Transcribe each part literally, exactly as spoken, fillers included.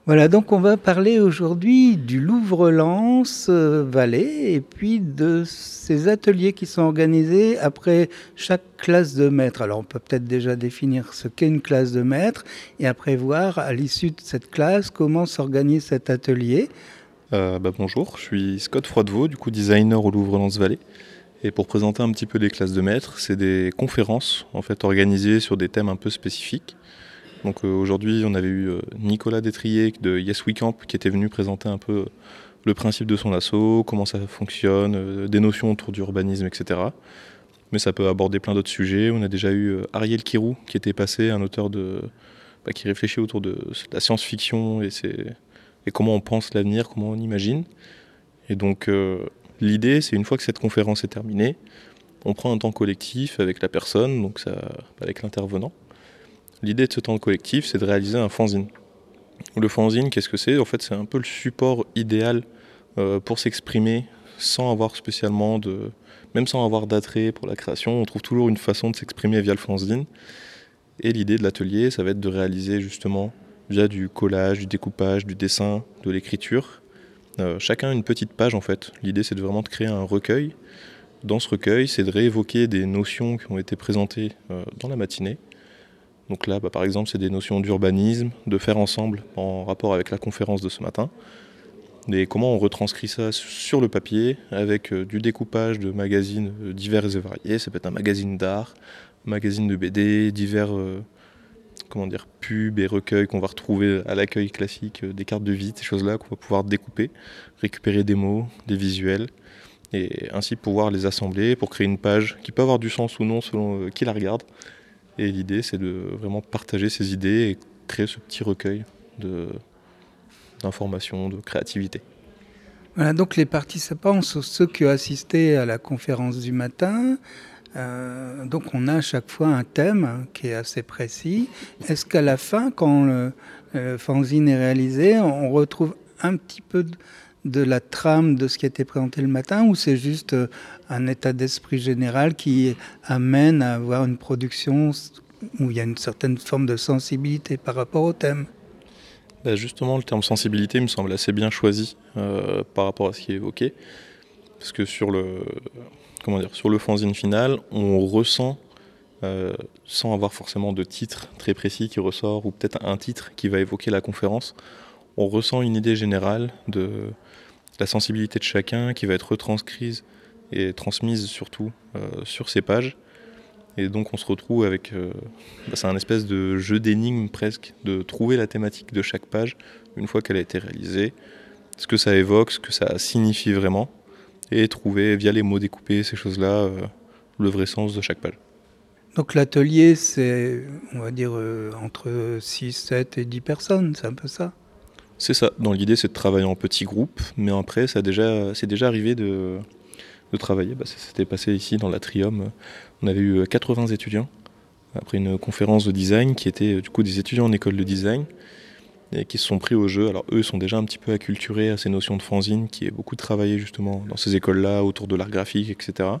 Voilà, donc on va parler aujourd'hui du Louvre-Lens euh, Vallée et puis de ces ateliers qui sont organisés après chaque classe de maître. Alors on peut peut-être déjà définir ce qu'est une classe de maître et après voir à l'issue de cette classe comment s'organise cet atelier. Euh, bah, bonjour, je suis Scott Froidevaux, du coup designer au Louvre-Lens Vallée. Et pour présenter un petit peu les classes de maîtres, c'est des conférences en fait organisées sur des thèmes un peu spécifiques. Donc euh, aujourd'hui, on avait eu euh, Nicolas Détrier de Yes We Camp qui était venu présenter un peu euh, le principe de son asso, comment ça fonctionne, euh, des notions autour du urbanisme, et cetera. Mais ça peut aborder plein d'autres sujets. On a déjà eu euh, Ariel Kirou qui était passé, un auteur de, bah, qui réfléchit autour de la science-fiction et, c'est, et comment on pense l'avenir, comment on imagine. Et donc euh, l'idée, c'est une fois que cette conférence est terminée, on prend un temps collectif avec la personne, donc ça, avec l'intervenant. L'idée de ce temps collectif, c'est de réaliser un fanzine. Le fanzine, qu'est-ce que c'est? En fait, c'est un peu le support idéal euh, pour s'exprimer sans avoir spécialement de... Même sans avoir d'attrait pour la création, on trouve toujours une façon de s'exprimer via le fanzine. Et l'idée de l'atelier, ça va être de réaliser justement via du collage, du découpage, du dessin, de l'écriture, euh, chacun une petite page en fait. L'idée, c'est de vraiment de créer un recueil. Dans ce recueil, c'est de réévoquer des notions qui ont été présentées euh, dans la matinée. Donc là, bah, par exemple, c'est des notions d'urbanisme, de faire ensemble en rapport avec la conférence de ce matin. Et comment on retranscrit ça sur le papier avec euh, du découpage de magazines euh, divers et variés. Ça peut être un magazine d'art, un magazine de B D, divers euh, comment dire, pubs et recueils qu'on va retrouver à l'accueil classique, euh, des cartes de visite, ces choses-là qu'on va pouvoir découper, récupérer des mots, des visuels, et ainsi pouvoir les assembler pour créer une page qui peut avoir du sens ou non selon euh, qui la regarde. Et l'idée, c'est de vraiment partager ces idées et créer ce petit recueil de, d'informations, de créativité. Voilà, donc les participants sont ceux qui ont assisté à la conférence du matin. Euh, donc on a à chaque fois un thème qui est assez précis. Est-ce qu'à la fin, quand le, le fanzine est réalisé, on retrouve un petit peu de, de la trame de ce qui a été présenté le matin, ou c'est juste euh, un état d'esprit général qui amène à avoir une production où il y a une certaine forme de sensibilité par rapport au thème? Bah justement, le terme sensibilité me semble assez bien choisi euh, par rapport à ce qui est évoqué, parce que sur le, comment dire, sur le fanzine final, on ressent Euh, sans avoir forcément de titre très précis qui ressort, ou peut-être un titre qui va évoquer la conférence, on ressent une idée générale de la sensibilité de chacun qui va être retranscrise et transmise surtout euh, sur ces pages. Et donc on se retrouve avec, euh, bah, c'est un espèce de jeu d'énigmes presque, de trouver la thématique de chaque page une fois qu'elle a été réalisée, ce que ça évoque, ce que ça signifie vraiment, et trouver via les mots découpés, ces choses-là, euh, le vrai sens de chaque page. Donc l'atelier, c'est, on va dire, euh, entre six, sept et dix personnes, c'est un peu ça? C'est ça. Dans l'idée, c'est de travailler en petits groupes, mais après, ça a déjà, c'est déjà arrivé de, de travailler. Bah, ça s'était passé ici dans l'Atrium. On avait eu quatre-vingts étudiants après une conférence de design qui était du coup des étudiants en école de design et qui se sont pris au jeu. Alors eux sont déjà un petit peu acculturés à ces notions de fanzine qui est beaucoup travaillé justement dans ces écoles-là autour de l'art graphique, et cetera.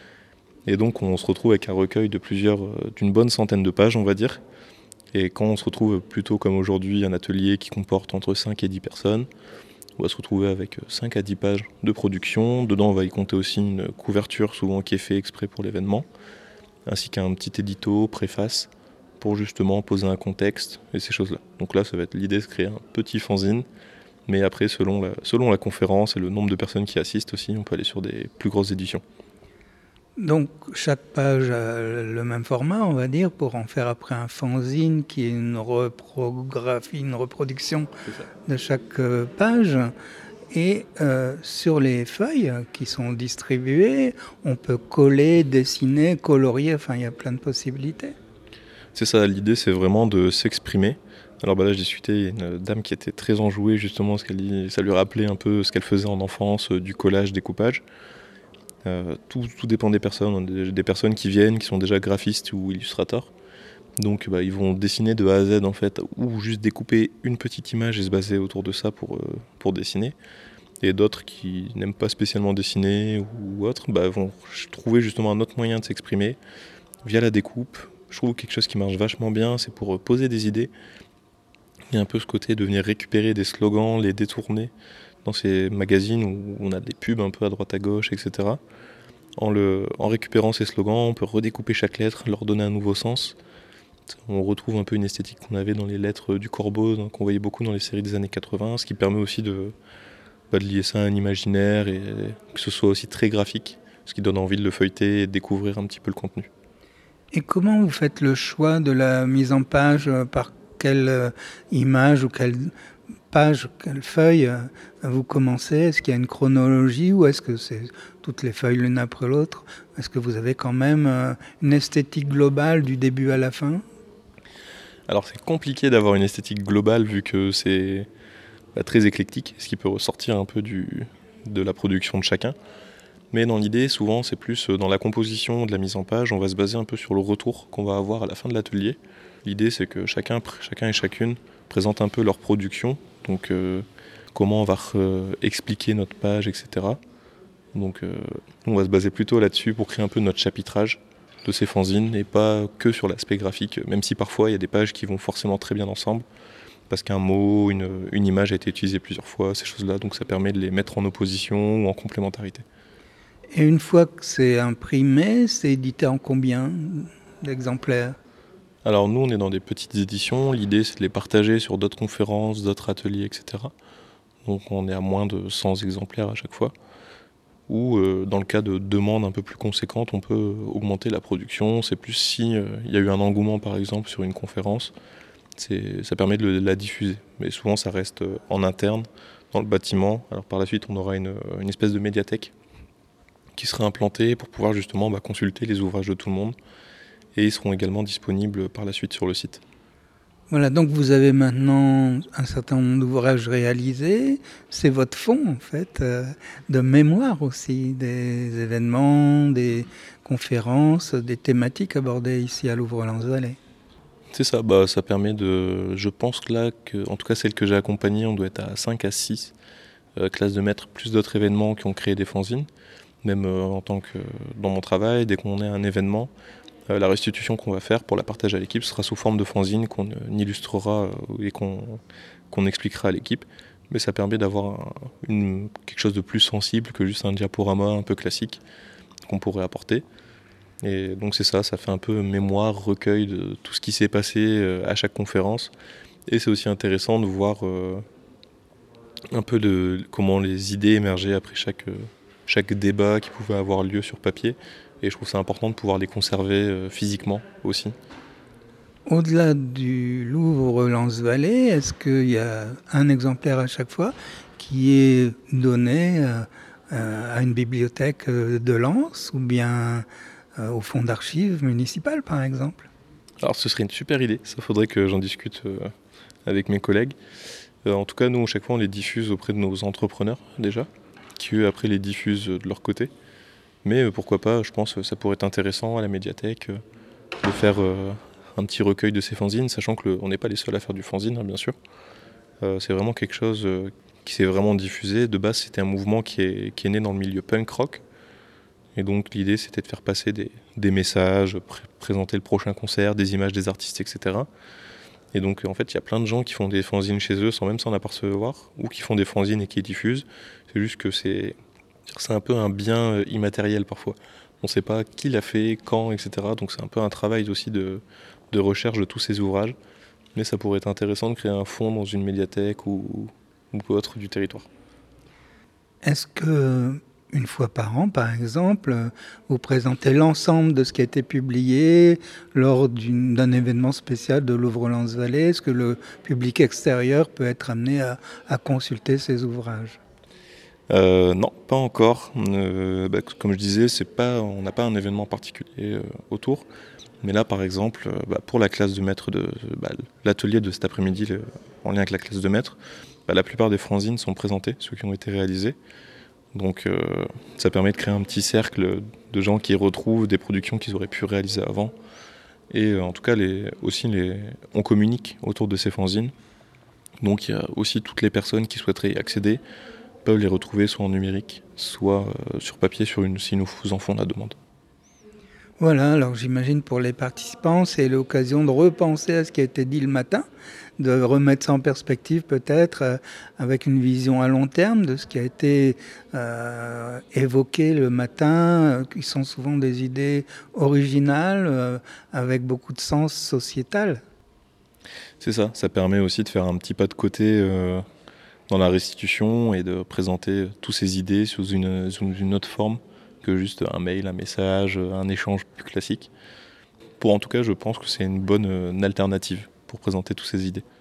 Et donc on se retrouve avec un recueil de plusieurs, d'une bonne centaine de pages, on va dire. Et quand on se retrouve plutôt comme aujourd'hui un atelier qui comporte entre cinq et dix personnes, on va se retrouver avec cinq à dix pages de production. Dedans, on va y compter aussi une couverture, souvent qui est fait exprès pour l'événement, ainsi qu'un petit édito, préface, pour justement poser un contexte et ces choses-là. Donc là, ça va être l'idée de créer un petit fanzine, mais après, selon la, selon la conférence et le nombre de personnes qui assistent aussi, on peut aller sur des plus grosses éditions. Donc chaque page a le même format, on va dire, pour en faire après un fanzine qui est une reprographie, une reproduction de chaque euh, page. Et euh, sur les feuilles qui sont distribuées, on peut coller, dessiner, colorier, enfin il y a plein de possibilités. C'est ça, l'idée, c'est vraiment de s'exprimer. Alors bah là, j'ai discuté, il y a une dame qui était très enjouée justement, parce qu'elle dit, ça lui rappelait un peu ce qu'elle faisait en enfance, euh, du collage, découpage. Euh, tout, tout dépend des personnes. On a des, des personnes qui viennent, qui sont déjà graphistes ou illustrateurs. Donc bah, ils vont dessiner de A à Z en fait, ou juste découper une petite image et se baser autour de ça pour, euh, pour dessiner. Et d'autres qui n'aiment pas spécialement dessiner ou autre, bah, vont trouver justement un autre moyen de s'exprimer via la découpe. Je trouve quelque chose qui marche vachement bien, c'est pour poser des idées. Il y a un peu ce côté de venir récupérer des slogans, les détourner dans ces magazines où on a des pubs un peu à droite à gauche, et cetera. En, le, en récupérant ces slogans, on peut redécouper chaque lettre, leur donner un nouveau sens. On retrouve un peu une esthétique qu'on avait dans les lettres du Corbeau, qu'on voyait beaucoup dans les séries des années quatre-vingts, ce qui permet aussi de, bah, de lier ça à un imaginaire et que ce soit aussi très graphique, ce qui donne envie de le feuilleter et de découvrir un petit peu le contenu. Et comment vous faites le choix de la mise en page? Par quelle euh, image ou quelle page, quelle feuille euh, vous commencez? Est-ce qu'il y a une chronologie ou est-ce que c'est toutes les feuilles l'une après l'autre? Est-ce que vous avez quand même euh, une esthétique globale du début à la fin? Alors c'est compliqué d'avoir une esthétique globale vu que c'est bah, très éclectique, ce qui peut ressortir un peu du, de la production de chacun. Mais dans l'idée, souvent, c'est plus dans la composition de la mise en page, on va se baser un peu sur le retour qu'on va avoir à la fin de l'atelier. L'idée, c'est que chacun, chacun et chacune présente un peu leur production, donc euh, comment on va euh, expliquer notre page, et cetera. Donc euh, on va se baser plutôt là-dessus pour créer un peu notre chapitrage de ces fanzines et pas que sur l'aspect graphique, même si parfois il y a des pages qui vont forcément très bien ensemble, parce qu'un mot, une, une image a été utilisée plusieurs fois, ces choses-là, donc ça permet de les mettre en opposition ou en complémentarité. Et une fois que c'est imprimé, c'est édité en combien d'exemplaires? Alors nous, on est dans des petites éditions. L'idée, c'est de les partager sur d'autres conférences, d'autres ateliers, et cetera. Donc on est à moins de cent exemplaires à chaque fois. Ou euh, dans le cas de demandes un peu plus conséquentes, on peut augmenter la production. C'est plus si euh, il y a eu un engouement, par exemple, sur une conférence, c'est, ça permet de, le, de la diffuser. Mais souvent, ça reste euh, en interne, dans le bâtiment. Alors par la suite, on aura une, une espèce de médiathèque qui sera implantée pour pouvoir justement bah, consulter les ouvrages de tout le monde. Et ils seront également disponibles par la suite sur le site. Voilà, donc vous avez maintenant un certain nombre d'ouvrages réalisés. C'est votre fond, en fait, euh, de mémoire aussi, des événements, des conférences, des thématiques abordées ici à Louvre-Lens-Vallée. C'est ça, bah, ça permet de... Je pense que là, que, en tout cas celle que j'ai accompagnée, on doit être à cinq à six euh, classes de maîtres, plus d'autres événements qui ont créé des fanzines. Même euh, en tant que dans mon travail, dès qu'on est à un événement, euh, la restitution qu'on va faire pour la partage à l'équipe sera sous forme de fanzine qu'on euh, illustrera euh, et qu'on, qu'on expliquera à l'équipe. Mais ça permet d'avoir un, une, quelque chose de plus sensible que juste un diaporama un peu classique qu'on pourrait apporter. Et donc c'est ça, ça fait un peu mémoire, recueil de tout ce qui s'est passé euh, à chaque conférence. Et c'est aussi intéressant de voir euh, un peu de comment les idées émergeaient après chaque... Euh, chaque débat qui pouvait avoir lieu sur papier. Et je trouve ça important de pouvoir les conserver euh, physiquement aussi. Au-delà du Louvre-Lens-Vallée, est-ce qu'il y a un exemplaire à chaque fois qui est donné euh, euh, à une bibliothèque de Lens ou bien euh, au fonds d'archives municipal, par exemple? Alors ce serait une super idée, ça faudrait que j'en discute euh, avec mes collègues. Euh, en tout cas, nous, à chaque fois, on les diffuse auprès de nos entrepreneurs déjà, qui eux après les diffusent de leur côté. Mais euh, pourquoi pas, je pense que ça pourrait être intéressant à la médiathèque euh, de faire euh, un petit recueil de ces fanzines, sachant qu'on n'est pas les seuls à faire du fanzine, hein, bien sûr. Euh, c'est vraiment quelque chose euh, qui s'est vraiment diffusé. De base, c'était un mouvement qui est, qui est né dans le milieu punk rock. Et donc l'idée, c'était de faire passer des, des messages, pr- présenter le prochain concert, des images des artistes, et cetera. Et donc en fait, il y a plein de gens qui font des fanzines chez eux sans même s'en apercevoir, ou qui font des fanzines et qui les diffusent. C'est juste que c'est, c'est un peu un bien immatériel parfois. On ne sait pas qui l'a fait, quand, et cetera. Donc c'est un peu un travail aussi de, de recherche de tous ces ouvrages. Mais ça pourrait être intéressant de créer un fonds dans une médiathèque ou, ou autre du territoire. Est-ce que une fois par an, par exemple, vous présentez l'ensemble de ce qui a été publié lors d'une, d'un événement spécial de Louvre-Lens-Vallée? Est-ce que le public extérieur peut être amené à, à consulter ces ouvrages? Euh, non, pas encore. Euh, bah, comme je disais, c'est pas, on n'a pas un événement particulier euh, autour. Mais là, par exemple, euh, bah, pour la classe de maître de bah, l'atelier de cet après-midi, le, en lien avec la classe de maître, bah, la plupart des fanzines sont présentés, ceux qui ont été réalisés. Donc euh, ça permet de créer un petit cercle de gens qui retrouvent des productions qu'ils auraient pu réaliser avant. Et euh, en tout cas, les, aussi, les, on communique autour de ces fanzines. Donc il y a aussi toutes les personnes qui souhaiteraient y accéder peuvent les retrouver soit en numérique, soit euh, sur papier sur une, si nous vous en font la demande. Voilà, alors j'imagine pour les participants, c'est l'occasion de repenser à ce qui a été dit le matin, de remettre ça en perspective peut-être euh, avec une vision à long terme de ce qui a été euh, évoqué le matin, euh, qui sont souvent des idées originales, euh, avec beaucoup de sens sociétal. C'est ça, ça permet aussi de faire un petit pas de côté euh, dans la restitution et de présenter toutes ces idées sous une, sous une autre forme que juste un mail, un message, un échange plus classique. Pour en tout cas, je pense que c'est une bonne euh, une alternative pour présenter toutes ces idées.